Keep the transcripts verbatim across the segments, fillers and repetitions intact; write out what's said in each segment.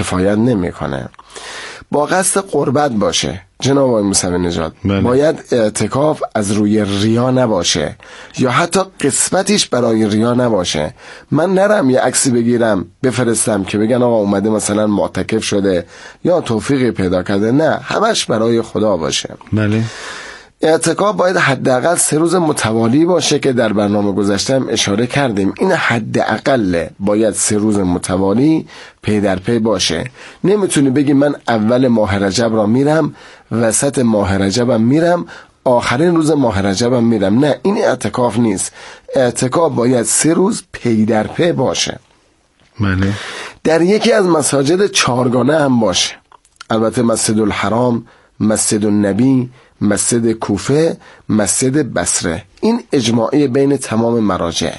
کفایت نمیکنه. با قصد قربت باشه جناب آقای موسوی نژاد. باید اعتکاف از روی ریا نباشه یا حتی قسمتیش برای ریا نباشه. من نرم یه عکسی بگیرم بفرستم که بگن آقا اومده مثلا معتکف شده یا توفیقی پیدا کرده، نه، همش برای خدا باشه. بله. اعتکاف باید حداقل سه روز متوالی باشه که در برنامه گذشته هم اشاره کردیم. این حداقل باید سه روز متوالی پی در پی باشه. نمیتونی بگی من اول ماه رجب را میرم، وسط ماه رجبم میرم، آخرین روز ماه رجبم میرم. نه، این اعتکاف نیست. اعتکاف باید سه روز پی در پی باشه. بله. در یکی از مساجد چهارگانه هم باشه. البته مسجد الحرام، مسجد النبی، مسجد کوفه، مسجد بصره. این اجماعی بین تمام مراجع.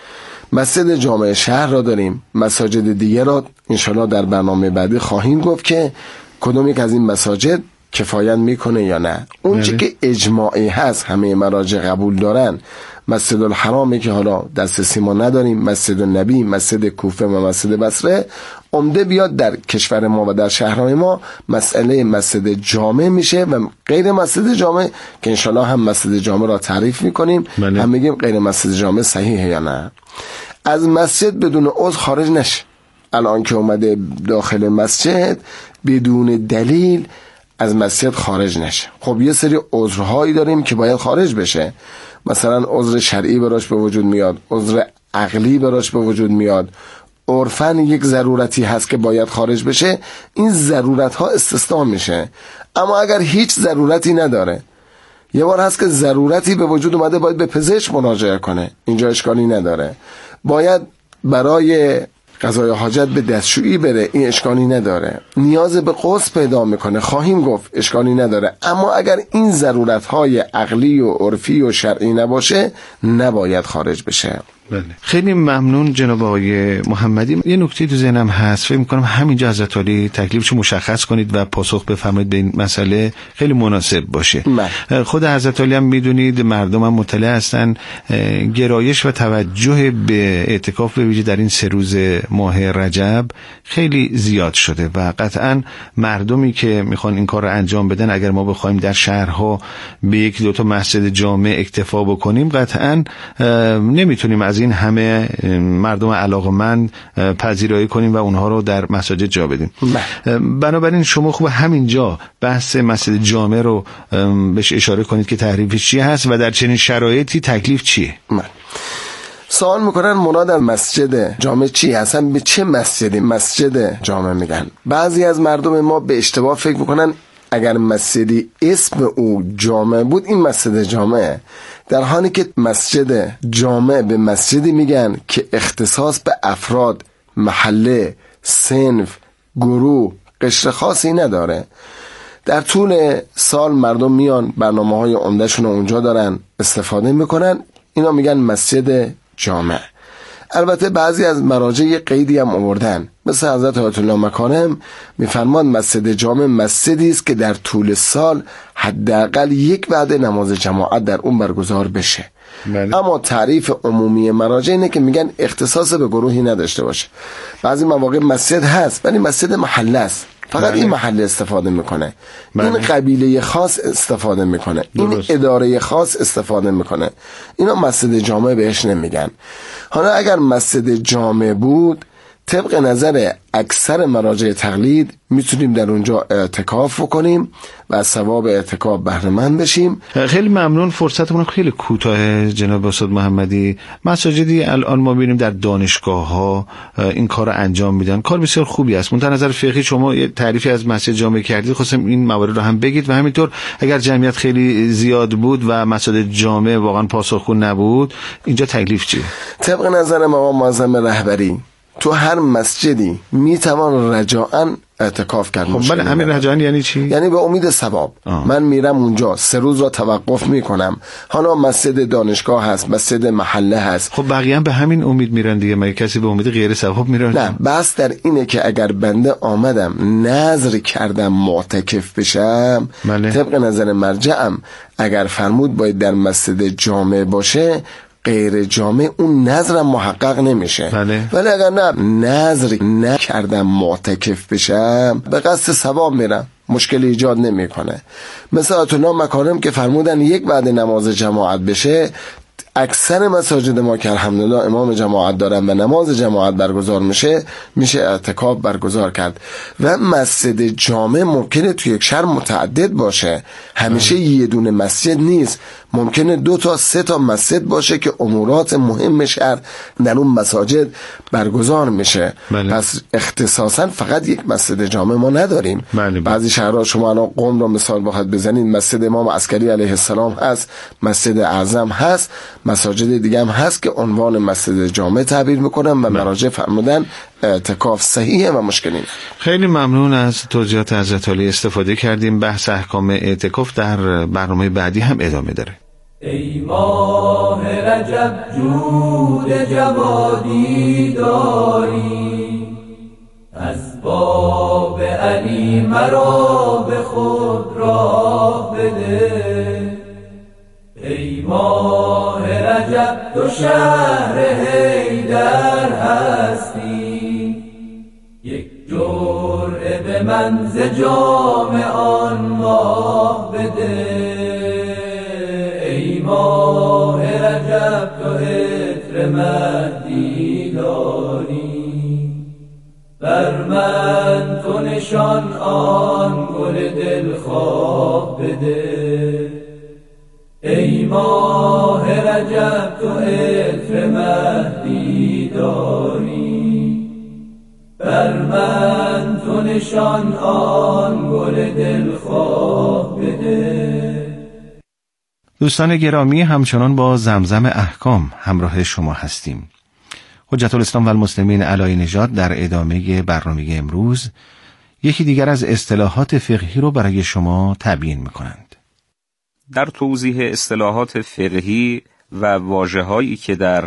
مسجد جامع شهر را داریم. مساجد دیگه را انشالله در برنامه بعدی خواهیم گفت که کدوم یک از این مساجد کفایت میکنه یا نه. اون چی که اجماعی هست همه مراجع قبول دارن، مسجد الحرامی که حالا دسترسی ما نداریم، مسجد النبی، مسجد کوفه و مسجد بصره. عمده بیاد در کشور ما و در شهرهای ما مسئله مسجد جامع میشه و غیر مسجد جامع که انشالله هم مسجد جامع را تعریف میکنیم. بله. هم میگیم غیر مسجد جامع صحیحه یا نه. از مسجد بدون عذر خارج نشه. الان که اومده داخل مسجد بدون دلیل از مسجد خارج نشه. خب یه سری عذرهایی داریم که باید خارج بشه. مثلا عذر شرعی براش به وجود میاد، عذر عقلی براش به وجود میاد، عرفاً یک ضرورتی هست که باید خارج بشه. این ضرورت ها استثناء میشه. اما اگر هیچ ضرورتی نداره، یه بار هست که ضرورتی به وجود اومده، باید به پزشک مراجعه کنه، اینجا اشکالی نداره. باید برای قضای حاجت به دستشویی بره، این اشکالی نداره. نیاز به غسل پیدا میکنه، خواهیم گفت، اشکالی نداره. اما اگر این ضرورت های عقلی و عرفی و شرعی نباشه، نباید خارج بشه. بله. خیلی ممنون جناب آقای محمدی. یه نکته تو ذهنم هست، فکر می‌کنم همینجا حضرت عالی تکلیفشو مشخص کنید و پاسخ بفرمایید به این مسئله، خیلی مناسب باشه. من. خود حضرت عالی هم میدونید، مردم هم مطلع هستن، گرایش و توجه به اعتکاف به ویژه در این سه روز ماه رجب خیلی زیاد شده و قطعاً مردمی که میخوان این کار رو انجام بدن، اگر ما بخوایم در شهرها به یک دو تا مسجد جامع اکتفا بکنیم، قطعاً نمیتونیم از این همه مردم علاقمند پذیرایی کنیم و اونها رو در مساجد جا بدیم. بنابراین شما خوب همینجا بحث مسجد جامع رو بهش اشاره کنید که تعریفش چی هست و در چنین شرایطی تکلیف چیه؟ من. سوال میکنن مراد از مسجد جامع چی هستن؟ به چه مسجدی مسجد جامع میگن؟ بعضی از مردم ما به اشتباه فکر میکنن اگر مسجدی اسم او جامع بود این مسجد جامعه، در حالی که مسجد جامع به مسجدی میگن که اختصاص به افراد، محله، صنف، گروه، قشر خاصی نداره. در طول سال مردم میان برنامه های عمدهشون اونجا دارن استفاده میکنن، اینا میگن مسجد جامع. البته بعضی از مراجع یه قیدی هم آوردن، مثل حضرت آیت الله مکارم میفرمان مسجد جامع مسجدی است که در طول سال حداقل یک وعده نماز جماعت در اون برگزار بشه. بله. اما تعریف عمومی مراجع اینه که میگن اختصاص به گروهی نداشته باشه. بعضی مواقع مسجد هست ولی مسجد محله است، فقط بله. این محله استفاده میکنه، بله. این قبیله خاص استفاده میکنه، درست. این اداره خاص استفاده میکنه، اینا مسجد جامع بهش نمیگن. حالا اگر مسجد جامع بود، طبق نظر اکثر مراجع تقلید میتونیم در اونجا اعتکاف بکنیم و از ثواب اعتکاف بهره مند بشیم. خیلی ممنون. فرصتمون خیلی کوتاه جناب استاد محمدی. مساجدی الان ما ببینیم در دانشگاه ها این کار رو انجام میدن، کار بسیار خوبی است. منتها نظر فقهی شما یه تعریفی از مسجد جامع کردید، خواستم این موارد رو هم بگید و همینطور اگر جمعیت خیلی زیاد بود و مسجد جامع واقعا پاسخگو نبود، اینجا تکلیف چیه؟ طبق نظر مقام معظم رهبری تو هر مسجدی میتوان رجاءً اعتکاف کرد. خب بله، همین رجاءً یعنی چی؟ یعنی به امید ثواب. من میرم اونجا سه روز را توقف میکنم. حالا مسجد دانشگاه هست، مسجد محله هست، خب بقیه هم به همین امید میرن دیگه، مگه کسی به امید غیر ثواب میره؟ نه، بس در اینه که اگر بنده آمدم نذر کردم معتکف بشم، بله. طبق نظر مرجعم اگر فرمود باید در مسجد جامع باشه، غیر جامع اون نظرم محقق نمیشه. بله. ولی اگر نه نظر نکردم معتکف بشم به قصد ثواب میرم، مشکل ایجاد نمیکنه. مثل آیت الله مکارم که فرمودن یک بعد نماز جماعت بشه، اکثر مساجد ما که الحمدلله امام جماعت دارن و نماز جماعت برگزار میشه میشه اعتکاف برگزار کرد. و مسجد جامع ممکنه توی یک شهر متعدد باشه، همیشه یه دونه مسجد نیست، ممکنه دو تا سه تا مسجد باشه که امورات مهم شهر در اون مساجد برگزار میشه. بله. پس اختصاصا فقط یک مسجد جامع ما نداریم. بله بله. بعضی شهرها شما الان قم رو مثال بخواید بزنید، مسجد امام عسکری علیه السلام هست، مسجد اعظم هست، مساجد دیگه هم هست که عنوان مسجد جامع تعبیر میکنن و مراجع فرمودن اعتکاف صحیحه و مشکلی نه. خیلی ممنون از توضیحات حضرت عالی، استفاده کردیم. بحث احکام اعتکاف در برنامه بعدی هم ادامه داره. ای ماه رجب جود جوادی داری، از باب علی مرا به خود را بده. ای ماه رجب دو شهر حیدر هستی، یک جرعه به من ز جام آن ماه بده. ای ماه رجب تو عطر مهدی داری، بر من تو نشان آن گل دلخواه بده. ای ماه رجب تو عطر مهدی داری، بر من تو نشان آن گل دلخواه بده. دوستان گرامی، همچنان با زمزم احکام همراه شما هستیم. حجت الاسلام و المسلمین علی نژاد در ادامه برنامه امروز یکی دیگر از اصطلاحات فقهی رو برای شما تبیین می‌کنند. در توضیح اصطلاحات فقهی و واژه‌هایی که در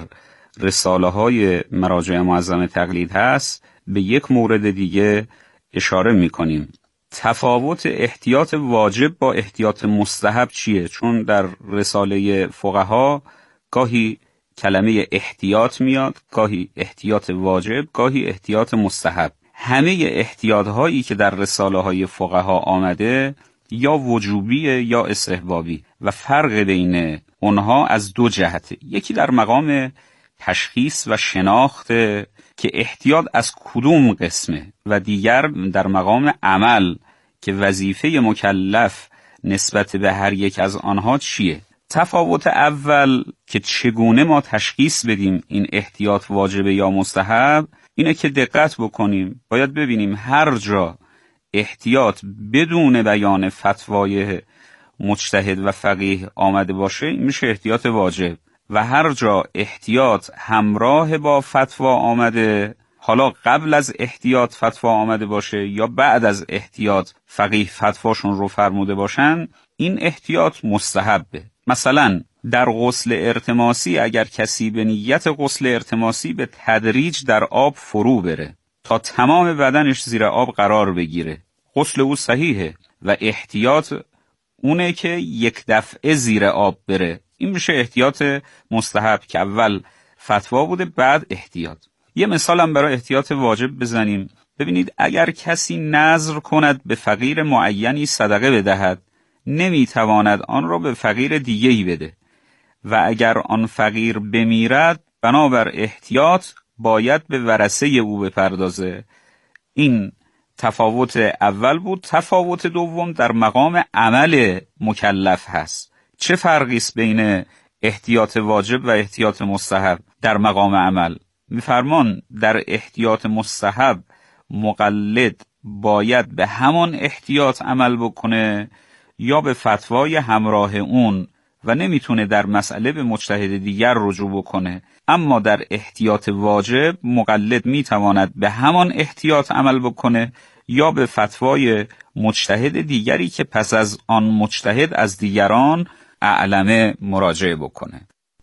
رساله‌های مراجع معظم تقلید هست، به یک مورد دیگه اشاره می‌کنیم. تفاوت احتیاط واجب با احتیاط مستحب چیه؟ چون در رساله فقها گاهی کلمه احتیاط میاد، گاهی احتیاط واجب، گاهی احتیاط مستحب. همه احتیاط هایی که در رساله های فقها آمده یا وجوبیه یا استحبابی و فرق بین اونها از دو جهته. یکی در مقام تشخیص و شناخت که احتیاط از کدوم قسمه و دیگر در مقام عمل که وظیفه مکلف نسبت به هر یک از آنها چیه. تفاوت اول که چگونه ما تشخیص بدیم این احتیاط واجبه یا مستحب اینه که دقت بکنیم. باید ببینیم هر جا احتیاط بدون بیان فتوای مجتهد و فقیه آمده باشه این میشه احتیاط واجب، و هر جا احتیاط همراه با فتوا آمده، حالا قبل از احتیاط فتوا آمده باشه یا بعد از احتیاط فقیه فتواشون رو فرموده باشن، این احتیاط مستحبه. مثلا در غسل ارتماسی اگر کسی به نیت غسل ارتماسی به تدریج در آب فرو بره تا تمام بدنش زیر آب قرار بگیره، غسل او صحیحه و احتیاط اونه که یک دفعه زیر آب بره، این میشه احتیاط مستحب که اول فتوا بوده بعد احتیاط. یه مثال هم برای احتیاط واجب بزنیم. ببینید اگر کسی نذر کند به فقیر معینی صدقه بدهد، نمیتواند آن را به فقیر دیگه‌ای بده و اگر آن فقیر بمیرد بنابر احتیاط باید به ورثه او بپردازه. این تفاوت اول بود. تفاوت دوم در مقام عمل مکلف هست. چه فرقی است بین احتیاط واجب و احتیاط مستحب در مقام عمل؟ می‌فرمان در احتیاط مستحب مقلد باید به همان احتیاط عمل بکنه یا به فتوای همراه اون و نمیتونه در مسئله به مجتهد دیگر رجوع بکنه. اما در احتیاط واجب مقلد میتواند به همان احتیاط عمل بکنه یا به فتوای مجتهد دیگری که پس از آن مجتهد از دیگران اعلمه مراجعه بکنه.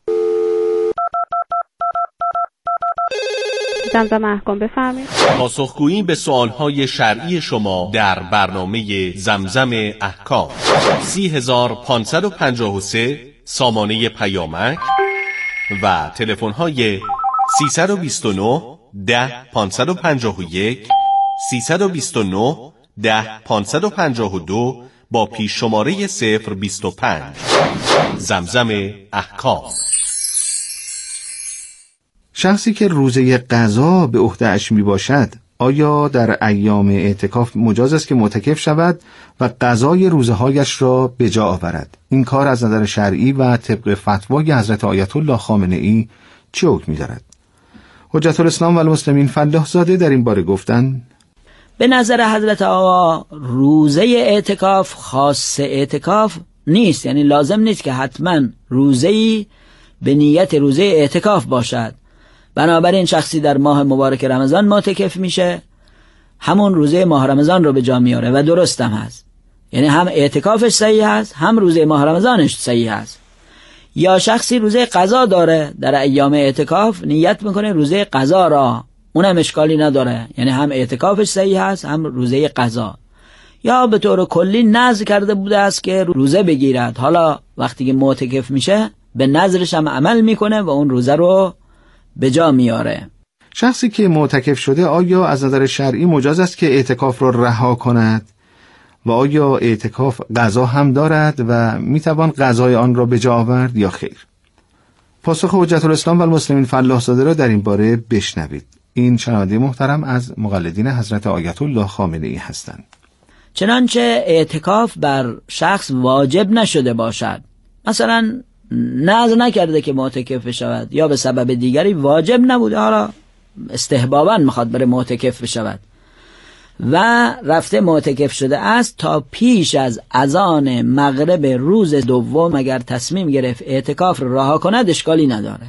زمزم احکام بفرمایید. پاسخگویی به سوالهای شرعی شما در برنامه زمزم احکام. سی هزار پانصد و پنجاه و سه سامانه پیامک و تلفن های سیصد و بیست و نه ده پانصد و پنجاه و یک، سیصد و بیست و نه ده پانصد و پنجاه و دو با پیش شماره صفر بیست و پنج. زمزم احکام. شخصی که روزه قضا به عهده‌اش می باشد آیا در ایام اعتکاف مجاز است که معتکف شود و قضای روزه‌هایش را به جا آورد؟ این کار از نظر شرعی و طبق فتوای حضرت آیت الله خامنه‌ای چه حکمی دارد؟ حجت الاسلام و المسلمین فلاح زاده در این باره گفتند: به نظر حضرت آقا روزه اعتکاف خاص اعتکاف نیست، یعنی لازم نیست که حتما روزه‌ای به نیت روزه اعتکاف باشد. بنابراین شخصی در ماه مبارک رمضان معتکف میشه، همون روزه ماه رمضان رو به جا میاره و درست هم هست، یعنی هم اعتکافش صحیح هست هم روزه ماه رمضانش صحیح هست. یا شخصی روزه قضا داره، در ایام اعتکاف نیت میکنه روزه قضا را، اونم اشکالی نداره، یعنی هم اعتکافش صحیح هست هم روزه قضا. یا به طور کلی نذر کرده بوده است که روزه بگیرد، حالا وقتی که معتکف میشه به نذرش هم عمل میکنه و اون روزه رو به جا میاره. شخصی که معتکف شده آیا از نظر شرعی مجاز است که اعتکاف را رها کند و آیا اعتکاف قضا هم دارد و میتوان قضای آن را به جا آورد یا خیر؟ پاسخ حجت الاسلام و المسلمین فلاح زاده را در این باره بشنوید. این شنونده محترم از مقلدین حضرت آیت الله خامنه‌ای هستند. چنانچه اعتکاف بر شخص واجب نشده باشد، مثلا نذر نکرده که معتکف شود یا به سبب دیگری واجب نبوده، حالا استحباباً میخواد بره معتکف شود و رفته معتکف شده است، تا پیش از اذان مغرب روز دوم اگر تصمیم گرفت اعتکاف رو رها کند اشکالی نداره.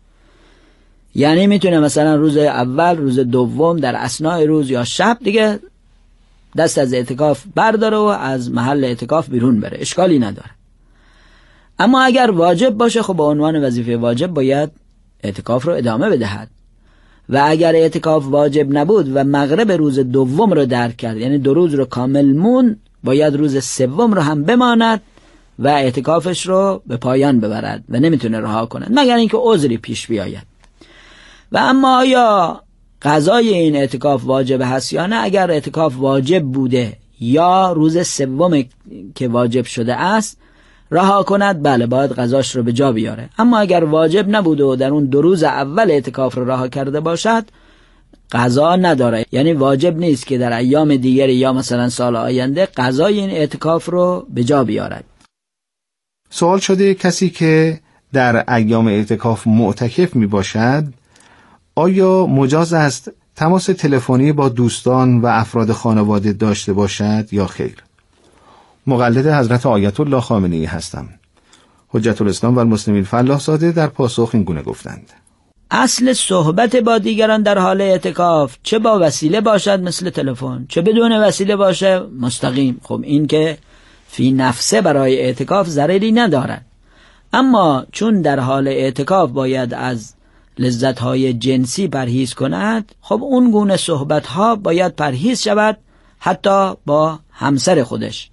یعنی میتونه مثلا روز اول، روز دوم، در اثناء روز یا شب دیگه دست از اعتکاف برداره و از محل اعتکاف بیرون بره، اشکالی نداره. اما اگر واجب باشه خب به عنوان وظیفه واجب باید اعتکاف رو ادامه بدهد و اگر اعتکاف واجب نبود و مغرب روز دوم رو درک کرد، یعنی دو روز رو کامل مون، باید روز سوم رو هم بماند و اعتکافش رو به پایان ببرد و نمیتونه رها کند مگر اینکه عذری پیش بیاید. و اما آیا قضای این اعتکاف واجب هست یا نه؟ اگر اعتکاف واجب بوده یا روز سوم که واجب شده است رها کند، بله باید قضاش رو به جا بیاره. اما اگر واجب نبوده و در اون دو روز اول اعتکاف رو رها کرده باشد قضا نداره، یعنی واجب نیست که در ایام دیگری یا مثلا سال آینده قضای این اعتکاف رو به جا بیارد. سوال شده کسی که در ایام اعتکاف معتکف می باشد آیا مجاز است تماس تلفنی با دوستان و افراد خانواده داشته باشد یا خیر؟ مقلد حضرت آیت الله خامنه‌ای هستم. حجت الاسلام و المسلمین فلاح زاده در پاسخ این گونه گفتند: اصل صحبت با دیگران در حال اعتکاف چه با وسیله باشد مثل تلفن چه بدون وسیله باشه مستقیم، خب این که فی نفسه برای اعتکاف ضرری ندارد. اما چون در حال اعتکاف باید از لذت‌های جنسی پرهیز کند، خب اون گونه صحبت‌ها باید پرهیز شود حتی با همسر خودش.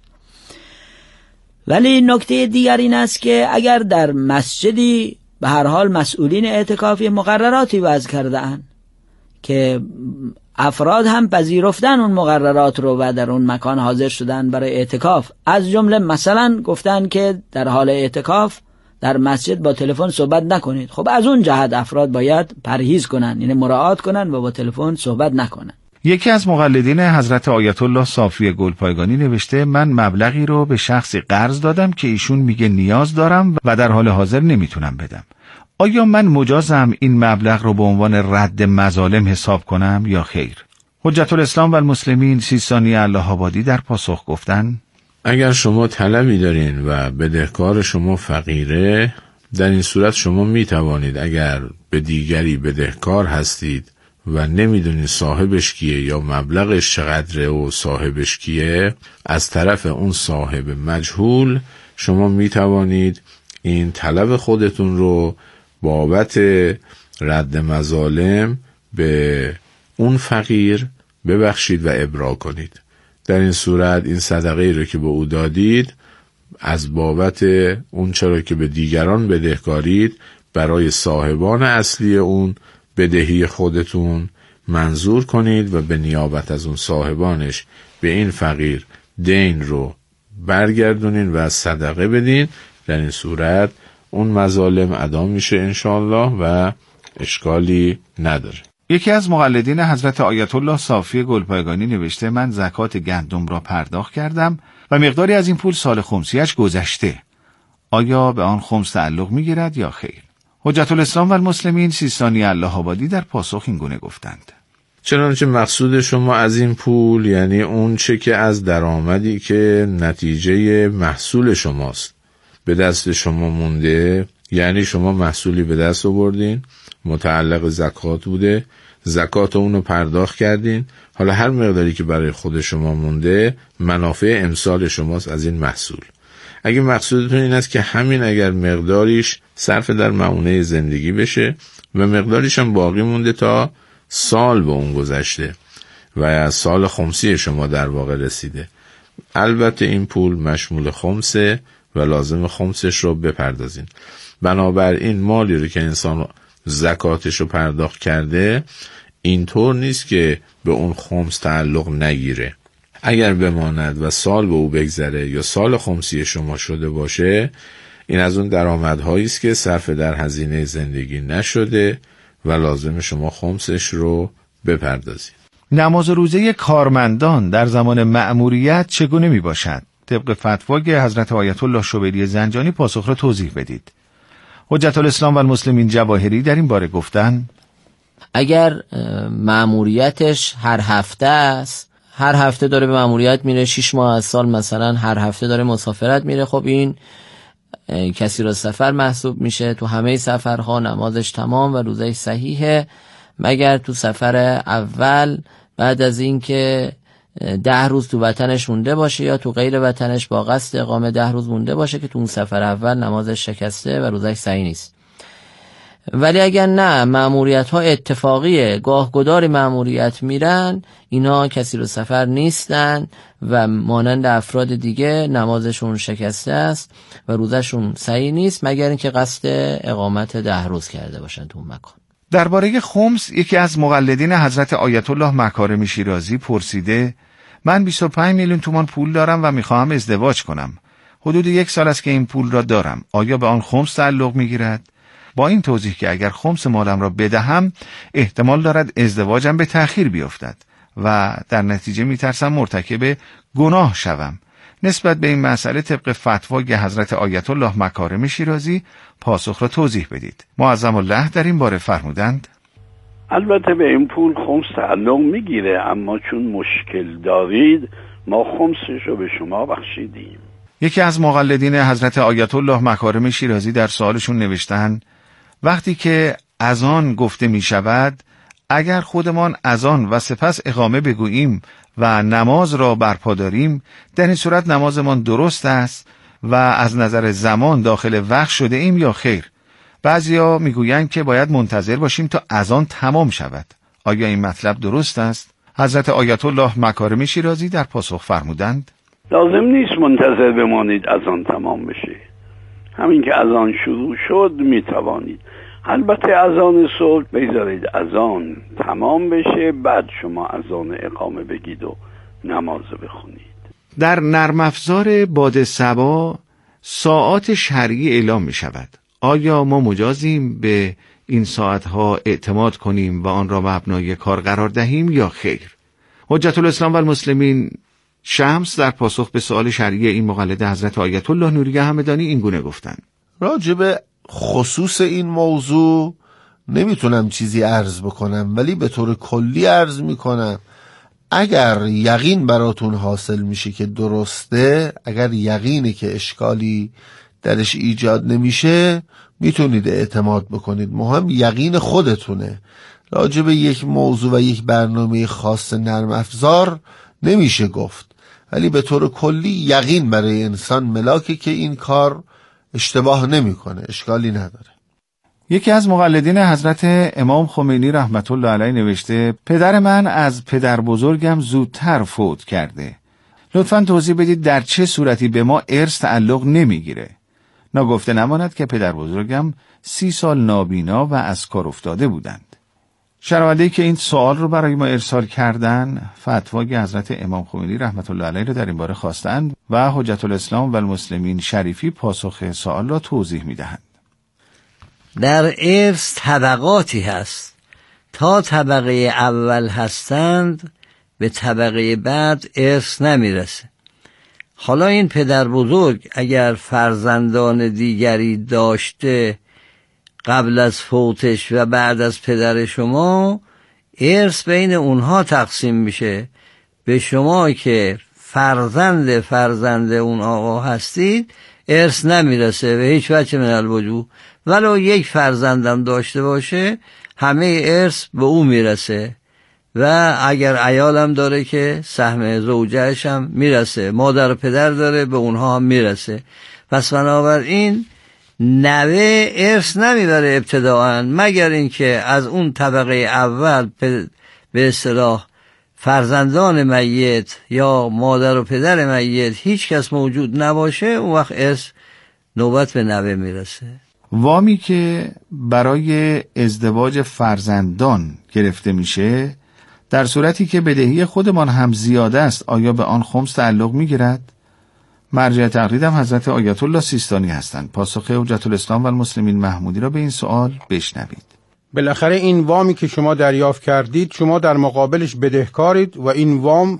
ولی نکته دیگر این است که اگر در مسجدی به هر حال مسئولین اعتکافی مقرراتی وضع کرده‌اند که افراد هم پذیرفتن اون مقررات رو و در اون مکان حاضر شدن برای اعتکاف، از جمله مثلا گفتن که در حال اعتکاف در مسجد با تلفن صحبت نکنید، خب از اون جهت افراد باید پرهیز کنن، یعنی مراعات کنن و با تلفن صحبت نکنن. یکی از مقلدین حضرت آیت الله صافی گلپایگانی نوشته: من مبلغی رو به شخصی قرض دادم که ایشون میگه نیاز دارم و در حال حاضر نمیتونم بدم. آیا من مجازم این مبلغ رو به عنوان رد مظالم حساب کنم یا خیر؟ حجت الاسلام و المسلمین سیستانی الله آبادی در پاسخ گفتند: اگر شما طلبی دارین و بدهکار شما فقیره، در این صورت شما می توانید اگر به دیگری بدهکار هستید و نمیدونید صاحبش کیه یا مبلغش چقدره و صاحبش کیه، از طرف اون صاحب مجهول شما می توانید این طلب خودتون رو بابت رد مظالم به اون فقیر ببخشید و ابرا کنید. در این صورت این صدقه رو که به او دادید از بابت اون چرا که به دیگران بدهکارید برای صاحبان اصلی اون بدهی خودتون منظور کنید و به نیابت از اون صاحبانش به این فقیر دین رو برگردونین و صدقه بدین. در این صورت اون مظالم ادا میشه انشاءالله و اشکالی نداره. یکی از مقلدین حضرت آیت الله صافی گلپایگانی نوشته من زکات گندم را پرداخت کردم و مقداری از این پول سال خمسیش گذشته. آیا به آن خمس تعلق میگیرد یا خیر؟ حجت الاسلام و المسلمین سیستانی الله آبادی در پاسخ این گونه گفتند: چنانچه مقصود شما از این پول یعنی اون چه که از درآمدی که نتیجه محصول شماست به دست شما مونده، یعنی شما محصولی به دست آوردین متعلق زکات بوده، زکات اونو پرداخت کردین، حالا هر مقداری که برای خود شما مونده منافع امسال شماست از این محصول. اگه مقصودتون این است که همین اگر مقداریش صرف در معونه زندگی بشه و مقداریش هم باقی مونده تا سال به اون گذشته و از سال خمسی شما در واقع رسیده، البته این پول مشمول خمسه و لازم خمسش رو بپردازین. بنابراین مالی رو که انسان زکاتش رو پرداخت کرده اینطور نیست که به اون خمس تعلق نگیره. اگر بماند و سال به او بگذره یا سال خمسی شما شده باشه، این از اون درآمدهایی است که صرف در هزینه زندگی نشده و لازم شما خمسش رو بپردازید. نماز روزه کارمندان در زمان مأموریت چگونه می باشد؟ طبق فتوای حضرت آیت الله شبیری زنجانی پاسخ را توضیح بدید. حجت الاسلام و المسلمین جواهری در این باره گفتند: اگر مأموریتش هر هفته است، هر هفته داره به مأموریت میره، شش ماه از سال مثلا هر هفته داره مسافرت میره، خب این کسی را سفر محسوب میشه. تو همه سفرها نمازش تمام و روزش صحیحه، مگر تو سفر اول بعد از این که ده روز تو وطنش مونده باشه یا تو غیر وطنش با قصد اقامه ده روز مونده باشه که تو اون سفر اول نمازش شکسته و روزش صحیح نیست. ولی اگر نه مأموریت ها اتفاقیه، گاه گدار مأموریت میرن، اینا کسی رو سفر نیستن و مانند افراد دیگه نمازشون شکسته است و روزشون صحیح نیست مگر اینکه قصد اقامت ده روز کرده باشن تو اون مکان. درباره خمس یکی از مقلدین حضرت آیت الله مکارمی شیرازی پرسیده: من بیست و پنج میلیون تومان پول دارم و میخواهم ازدواج کنم. حدود یک سال است که این پول را دارم. آیا به آن خمس تعلق میگیرد؟ با این توضیح که اگر خمس مالم را بدهم احتمال دارد ازدواجم به تأخیر بیفتد و در نتیجه میترسم مرتکب گناه شوم. نسبت به این مسئله طبق فتوای حضرت آیت الله مکارم شیرازی پاسخ را توضیح بدید. معظم الله در این باره فرمودند: البته به این پول خمس تعلق میگیره، اما چون مشکل دارید ما خمسش رو به شما بخشیدیم. یکی از مقلدین حضرت آیت الله مکارم شیرازی در سوالشون نوشتند: وقتی که اذان گفته می شود، اگر خودمان اذان و سپس اقامه بگوییم و نماز را برپا داریم، در این صورت نمازمان درست است و از نظر زمان داخل وقت شده ایم یا خیر؟ بعضیا میگویند که باید منتظر باشیم تا اذان تمام شود. آیا این مطلب درست است؟ حضرت آیت الله مکارم شیرازی در پاسخ فرمودند: لازم نیست منتظر بمانید اذان تمام بشه. همین که اذان شروع شد میتوانید. البته اذان صبح بگذارید اذان تمام بشه، بعد شما اذان اقامه بگید و نماز بخونید. در نرم افزار باد صبا ساعات شرعی اعلام می شود. آیا ما مجازیم به این ساعتها اعتماد کنیم و آن را مبنای کار قرار دهیم یا خیر؟ حجت الاسلام و المسلمین شمس در پاسخ به سوال شرعی این مقلد حضرت آیت الله نوری همدانی این گونه گفتند: راجب خصوص این موضوع نمیتونم چیزی عرض بکنم، ولی به طور کلی عرض میکنم اگر یقین براتون حاصل میشه که درسته، اگر یقینه که اشکالی درش ایجاد نمیشه، میتونید اعتماد بکنید. مهم یقین خودتونه. راجب یک موضوع و یک برنامه خاص نرم افزار نمیشه گفت، ولی به طور کلی یقین برای انسان ملاکه که این کار اشتباه نمیکنه، اشکالی نداره. یکی از مقلدین حضرت امام خمینی رحمت الله علیه نوشته: پدر من از پدر بزرگم زودتر فوت کرده. لطفاً توضیح بدید در چه صورتی به ما ارث تعلق نمیگیره. ناگفته نماند که پدر بزرگم سی سال نابینا و از کار افتاده بودند. شنونده‌ای که این سوال رو برای ما ارسال کردن فتوای حضرت امام خمینی رحمت الله علیه رو در این باره خواستند و حجت الاسلام و المسلمین شریفی پاسخ سوال را توضیح می‌دهند. در ارث طبقاتی هست. تا طبقه اول هستند به طبقه بعد ارث نمیرسه. حالا این پدر بزرگ اگر فرزندان دیگری داشته قبل از فوتش و بعد از پدر شما، ارث بین اونها تقسیم میشه. به شما که فرزند فرزند اون آقا هستید ارث نمیرسه به هیچ وجه من الوجوه. ولو یک فرزندم داشته باشه همه ارث به او میرسه و اگر عیالم داره که سهم زوجهش هم میرسه، مادر و پدر داره به اونها هم میرسه. پس بنابراین نوه ارث نمیبره ابتداعا، مگر اینکه از اون طبقه اول به اصطلاح فرزندان میت یا مادر و پدر میت هیچ کس موجود نباشه، اون وقت ارث نوبت به نوه میرسه. وامی که برای ازدواج فرزندان گرفته میشه در صورتی که بدهی خودمان هم زیاده است، آیا به آن خمس تعلق میگیرد؟ مرجع تقلید هم حضرت آیت الله سیستانی هستند. پاسخ حجت الاسلام و المسلمین محمودی را به این سوال بشنوید. بالاخره این وامی که شما دریافت کردید شما در مقابلش بدهکارید و این وام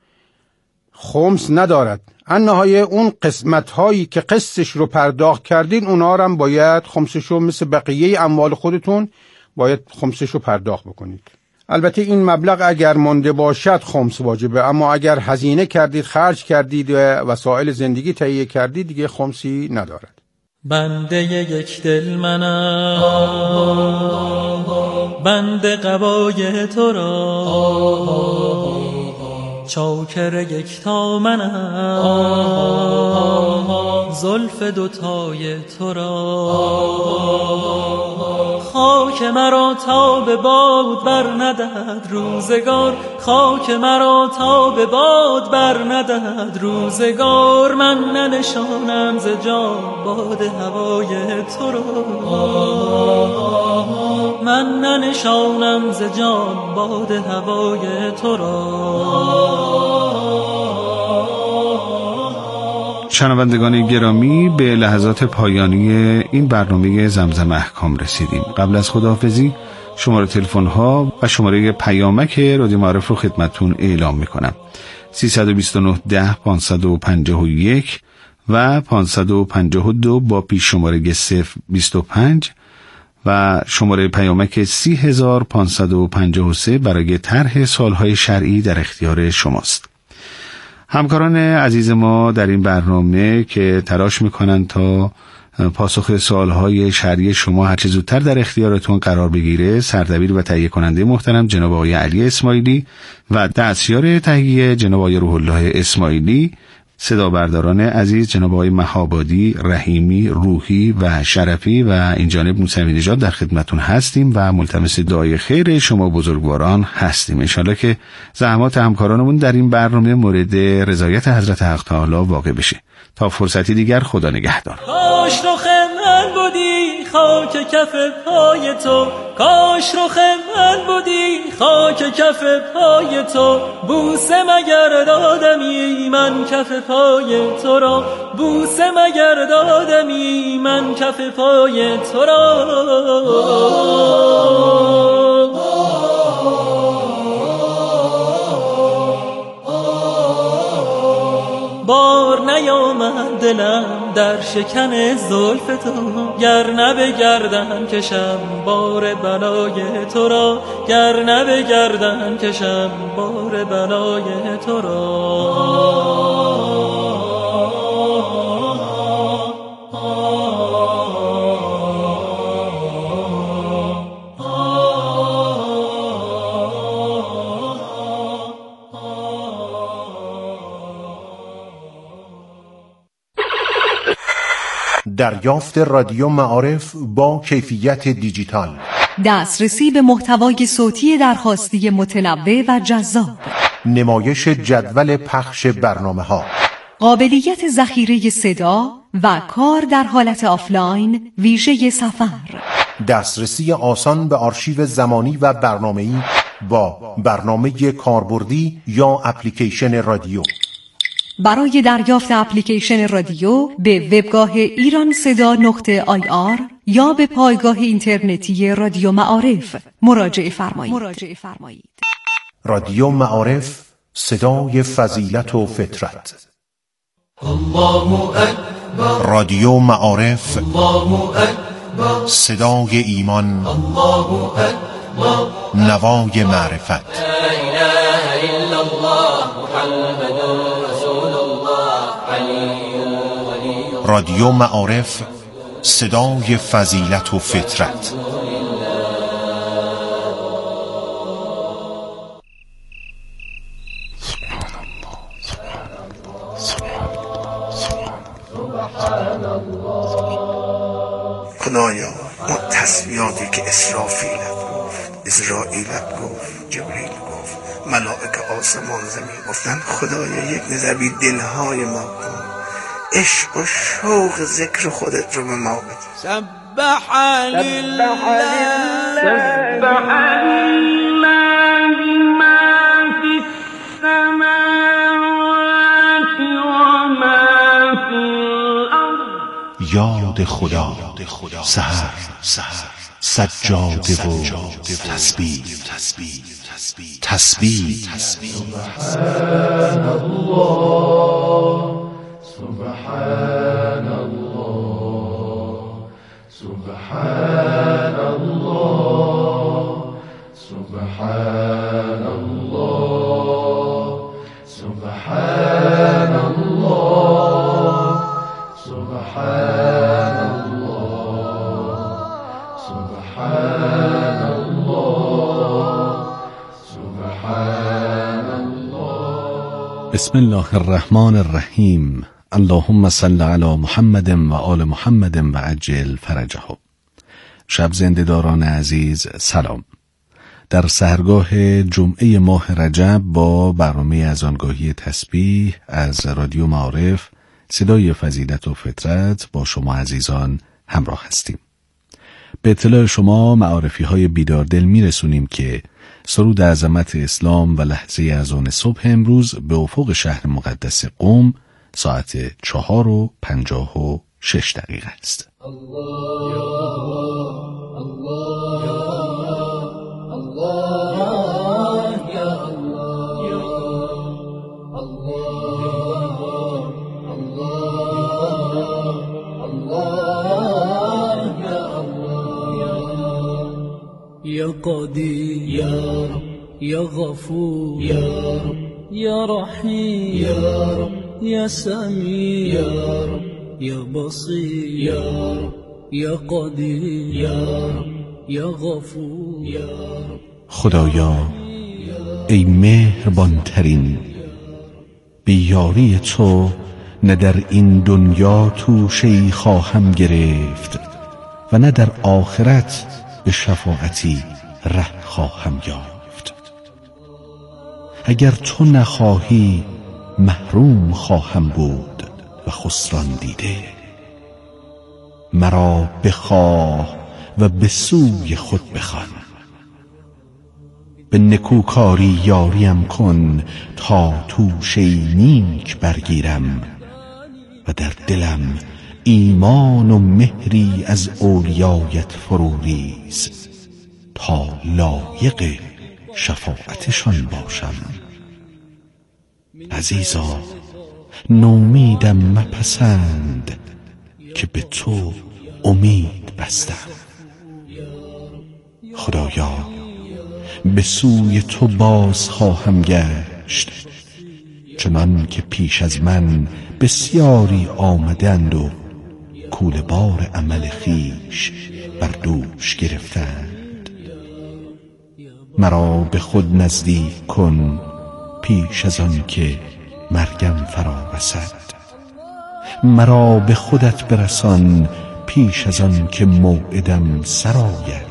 خمس ندارد. النهایه اون قسمت هایی که قسطش رو پرداخت کردین اونا رو هم باید خمسش رو مثل بقیه اموال خودتون باید خمسش رو پرداخت بکنید. البته این مبلغ اگر مانده باشد خمس واجبه، اما اگر هزینه کردید، خرج کردید و وسایل زندگی تهیه کردید دیگه خمسی ندارد. بنده یک دل منم، بنده قبای تو را، چاکر یک تا منم، زلف دوتای تو را. خاک مرا تا به باد بر ندهد روزگار، خاک مرا تا به باد بر ندهد روزگار. من ننشانم ز جا باد هوای تو را، من ننشانم ز جا باد هوای تو را. شنوندگان گرامی، به لحظات پایانی این برنامه زمزم احکام رسیدیم. قبل از خداحافظی شماره تلفن ها و شماره پیامک رادیو معارف رو خدمتتون اعلام میکنم: سیصد و بیست و نه ده پانصد و پنجاه و یک و پانصد و پنجاه و دو با پیش شماره صفر بیست و پنج و شماره پیامک سی هزار پانصد و پنجاه و سه برای طرح سوالهای شرعی در اختیار شماست. همکاران عزیز ما در این برنامه که تلاش میکنن تا پاسخ سوالهای شرعی شما هرچه زودتر در اختیارتون قرار بگیره، سردبیر و تهیه کننده محترم جناب آقای علی اسماعیلی و دستیار تهیه جناب آقای روح الله اسماعیلی، صدا برداران عزیز جناب آقای مهابادی، رحیمی، روحی و شرفی و این جانب موسوی نژاد در خدمتون هستیم و ملتمس دعای خیر شما بزرگواران هستیم. انشالله که زحمات همکارانمون در این برنامه مورد رضایت حضرت حق تعالی واقع بشه. تا فرصتی دیگر، خدا نگهدار. کاش رخ من بودی خاک کف پای تو، کاش رخ من بودی خاک کف پای تو. بوسه مگر دادمی من کف پای تو را، بوسه مگر دادمی من کف پای تو را. بار نیامد دلم در شکن زلف تو، گر نه به گردن کشم بار بلای تو را، گر نه به گردن کشم بار بلای تو را. دریافت رادیو معارف با کیفیت دیجیتال، دسترسی به محتوای صوتی درخواستی متنوع و جذاب، نمایش جدول پخش برنامه ها، قابلیت ذخیره صدا و کار در حالت آفلاین ویژه سفر. دسترسی آسان به آرشیو زمانی و برنامه‌ای با برنامه کاربردی یا اپلیکیشن رادیو. برای دریافت اپلیکیشن رادیو به وبگاه ایران صدا نقطه آی آر یا به پایگاه اینترنتی رادیو معارف مراجعه فرمایید. رادیو معارف، صدای فضیلت و فطرت. الله اکبر. رادیو معارف، الله اکبر. صدای ایمان، الله اکبر. نوای معرفت. لا اله الا الله محمد رسول الله علی ولی. رادیو معارف، صدای فضیلت و فطرت. خدایا ما تصویاتی که اسرافیلت گفت، اسرائیلت گفت، جبریل گفت، ملائکه آسمان زمین گفتن، خدایا یک نظر بی دلهای ما کن، عشق و شوق ذکر خودت رو به ما بده. سبح لله سبح لله ما فی السماوات و ما فی الارض. یاد خدا، سحر، سجاده و تسبیح، تسبیح. سبحان الله سبحان الله سبحان الله سبحان الله سبحان الله سبحان الله سبحان الله سبحان الله. بسم الله الرحمن الرحیم. اللهم صل علی محمد و آل محمد و عجل فرجه. شب زنده‌داران عزیز سلام. در سحرگاه جمعه ماه رجب با برنامه اذانگاهی تسبیح از رادیو معارف، صدای فضیلت و فطرت با شما عزیزان همراه هستیم. به اطلاع شما معارفی های بیداردل می رسونیم که سرود عظمت اسلام و لحظه اذان صبح امروز به افق شهر مقدس قم ساعت چهار و پنجاه و شش دقیقه است. یا قدیر یا رب یا غفور یا رب یا رحیم یا رب یا سمیع یا رب یا بصیر یا رب یا قدیر یا رب یا غفور یا رب. خدایا ای مهربان ترین، بی یاری تو نه در این دنیا توشه‌ای خواهم گرفت و نه در آخرت به شفاعتی ره خواهم یافت. اگر تو نخواهی محروم خواهم بود و خسران دیده. مرا بخواه و به سوی خود بخوان، به نکوکاری یاریم کن تا توشه نیک برگیرم و در دلم ایمان و مهری از اولیایت فرو ریز تا لایق شفاعتشان باشم. عزیزا نومیدم مپسند که به تو امید بستم. خدایا به سوی تو باز خواهم گشت، چنان که پیش از من بسیاری آمدند و کوله بار عمل خیش بر دوش گرفتند. مرا به خود نزدیک کن پیش از آن که مرگم فرا رسد. مرا به خودت برسان پیش از آن که موعدم سرآید.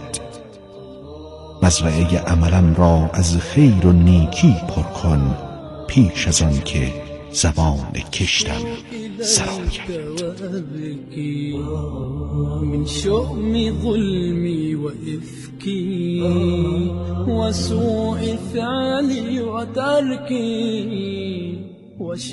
مزرعه عملم را از خیر و نیکی پر کن پیش از آن که زبان کشتم سراید. من شؤم ظلمي وإفكي وسوء فعلي وتركي